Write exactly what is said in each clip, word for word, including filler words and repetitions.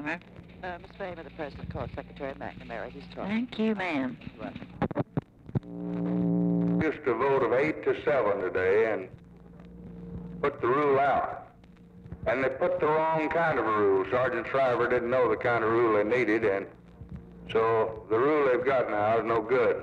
honor. Uh, Miss Famer, the President called Secretary McNamara. He's talking. Thank you, ma'am. Used to vote of eight to seven today and put the rule out. And they put the wrong kind of a rule. Sergeant Shriver didn't know the kind of rule they needed, and so the rule they've got now is no good.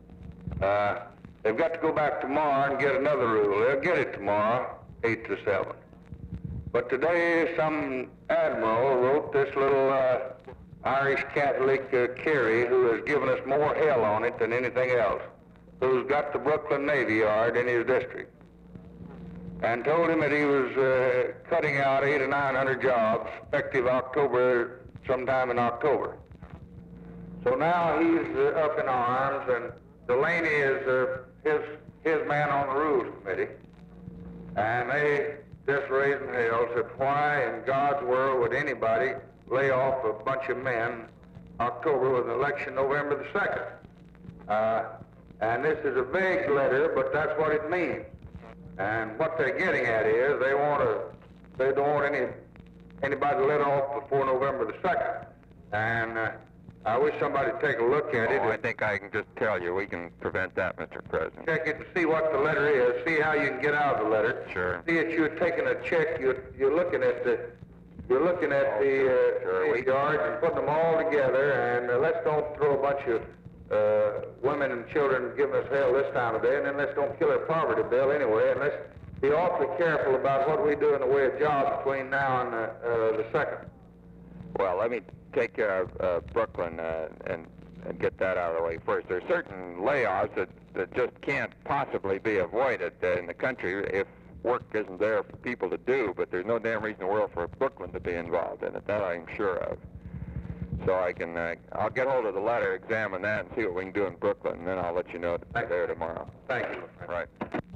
Uh, they've got to go back tomorrow and get another rule. They'll get it tomorrow, eight to seven. But today, some admiral wrote this little uh, Irish Catholic uh, Carey, who has given us more hell on it than anything else, who's got the Brooklyn Navy Yard in his district, and told him that he was uh, cutting out eight or nine hundred jobs effective October, sometime in October. So now he's uh, up in arms, and Delaney is uh, his his man on the Rules Committee, and they just raising hell said, why in God's world would anybody lay off a bunch of men October with an election November the second? Uh, and this is a vague letter, but that's what it means. And what they're getting at is they want to, they don't want any anybody let off before November the second. And uh, I wish somebody would take a look at it. Oh, I think I can just tell you we can prevent that, Mister President. Check it and see what the letter is. See how you can get out of the letter. Sure. See that you're taking a check. You're you're looking at the you're looking at the uh, Sure, we- yards and putting them all together. And uh, let's don't throw a bunch of uh, women and children giving us hell this time of day. And then let's don't kill our poverty bill anyway. And let's be awfully careful about what we do in the way of jobs between now and uh, uh, the second. Well, let me take care of uh, Brooklyn uh, and, and get that out of the way first. There are certain layoffs that, that just can't possibly be avoided uh, in the country if work isn't there for people to do, but there's no damn reason in the world for Brooklyn to be involved in it. That I'm sure of. So I can, uh, I'll get hold of the letter, examine that, and see what we can do in Brooklyn, and then I'll let you know there tomorrow. Thank you. Right.